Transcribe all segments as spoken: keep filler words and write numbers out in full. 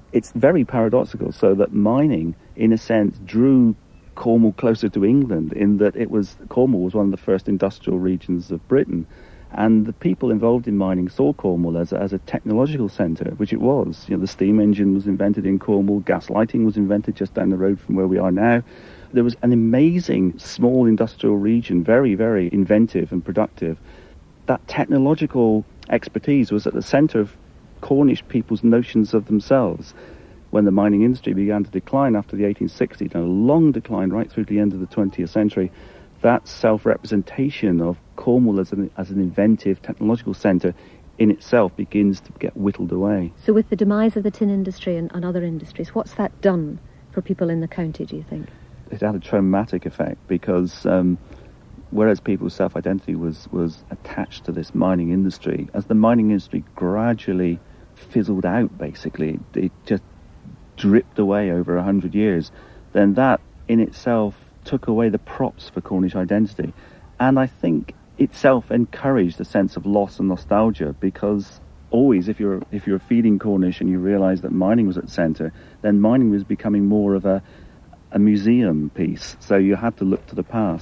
it's very paradoxical, so that mining, in a sense, drew Cornwall closer to England, in that it was Cornwall was one of the first industrial regions of Britain, and the people involved in mining saw Cornwall as a, as a technological centre, which it was. You know, the steam engine was invented in Cornwall, gas lighting was invented just down the road from where we are now. There was an amazing small industrial region, very, very inventive and productive. That technological expertise was at the centre of Cornish people's notions of themselves. When the mining industry began to decline after the eighteen sixties, and a long decline right through to the end of the twentieth century, that self-representation of Cornwall as an, as an inventive technological centre in itself begins to get whittled away. So with the demise of the tin industry and, and other industries, what's that done for people in the county, do you think? It had a traumatic effect, because um, whereas people's self-identity was, was attached to this mining industry, as the mining industry gradually fizzled out, basically, it just dripped away over a hundred years, then that in itself took away the props for Cornish identity. And I think itself encouraged a sense of loss and nostalgia, because always if you're if you're feeling Cornish and you realise that mining was at the centre, then mining was becoming more of a a museum piece, so you had to look to the past.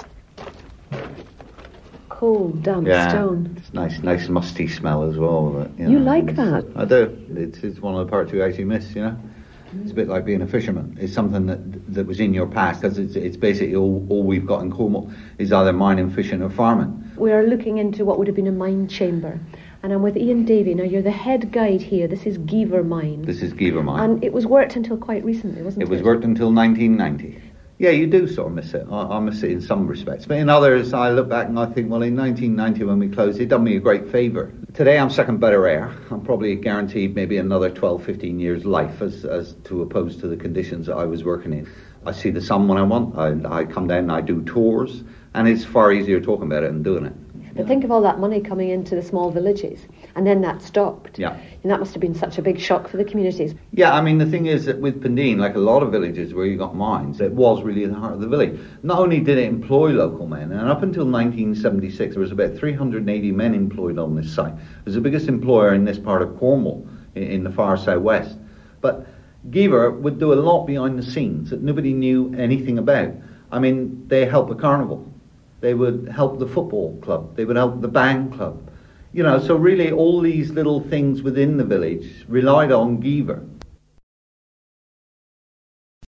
Cold, damp yeah, stone. It's nice, nice musty smell as well. But, you you know, like that? I do. It's, it's one of the parts you actually miss, you know. It's a bit like being a fisherman. It's something that that was in your past, because it's, it's basically all, all we've got in Cornwall is either mining, fishing or farming. We are looking into what would have been a mine chamber. And I'm with Ian Davey. Now, you're the head guide here. This is Geaver Mine. This is Geaver Mine. And it was worked until quite recently, wasn't it? It was worked until nineteen ninety. Yeah, you do sort of miss it. I, I miss it in some respects. But in others, I look back and I think, well, in nineteen ninety when we closed, it done me a great favour. Today I'm second better air. I'm probably guaranteed maybe another twelve, fifteen years life as, as to opposed to the conditions that I was working in. I see the sun when I want. I, I come down and I do tours. And it's far easier talking about it than doing it. But think of all that money coming into the small villages, and then that stopped. Yeah. And that must have been such a big shock for the communities. Yeah, I mean, the thing is that with Pendeen, like a lot of villages where you got mines, it was really the heart of the village. Not only did it employ local men, and up until nineteen seventy-six, there was about three hundred eighty men employed on this site. It was the biggest employer in this part of Cornwall, in, in the far southwest. But Geaver would do a lot behind the scenes that nobody knew anything about. I mean, they helped the carnival. They would help the football club. They would help the band club. You know, so really all these little things within the village relied on Geaver.